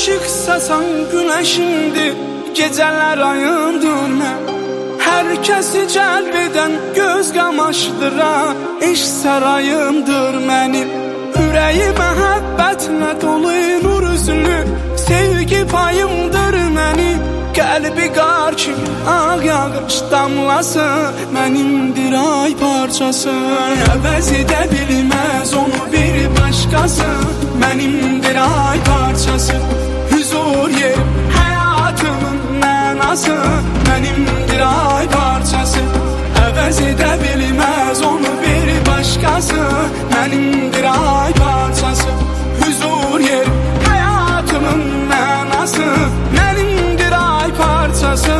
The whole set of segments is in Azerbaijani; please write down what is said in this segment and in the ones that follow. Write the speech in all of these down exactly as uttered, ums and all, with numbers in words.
işıq saçan güneşimdir, geceler ayımdır mən. Hər kəsi cəlb edən göz qamaşdıran eşq sarayımdır mənim. Ürəyi məhəbbətlə dolu nur üzlü sevgi payımdır mənim. Qəlbi qar kimi ağ yağış damlası mənimdir ay parçası. Əvəz edə bilməz onu bir başqası, mənimdir ay parçası. Hüzur yerim, həyatımın mənası, mənimdir ay parçası. Əvəz edə bilməz onu bir başqası, mənimdir ay parçası. Hüzur yerim, həyatımın mənası, mənimdir ay parçası.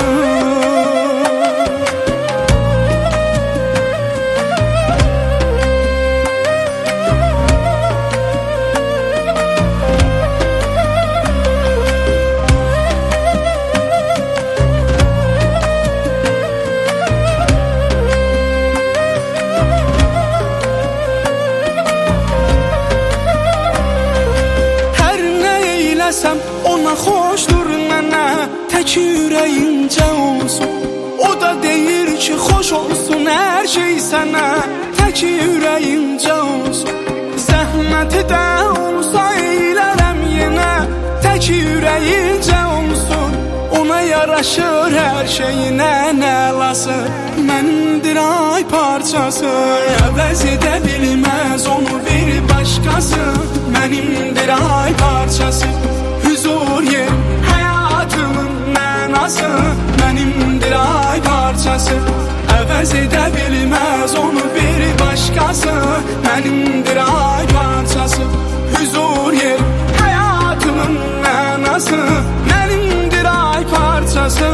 Ona xoşdur mənə, tək ürəyincə olsun. O da deyir ki, xoş olsun hər şey sənə, tək ürəyincə olsun. Zəhməti də olsa eylərəm yenə, tək ürəyincə olsun. Ona yaraşır hər şeyinə nəlası, mənimdir ay parçası. Əvəz edə bilməz onu bir başqası, mənimdir ay parçası. Hüzur yerim, həyatımın mənası, mənimdir ay parçası. Əvəz edə bilməz onu bir başqası, mənimdir ay parçası. Hüzur yerim, həyatımın mənası, mənimdir ay parçası.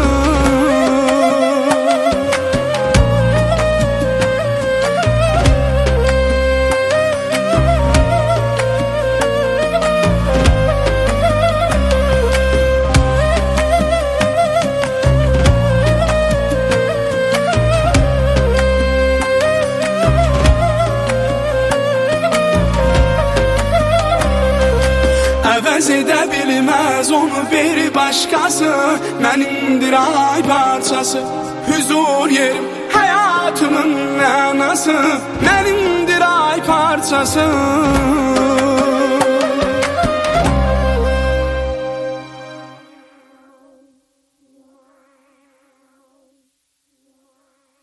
Əvəz edə bilməz onu bir başqası, mənimdir ay parçası. Hüzur yerim, həyatımın mənası, mənimdir ay parçası.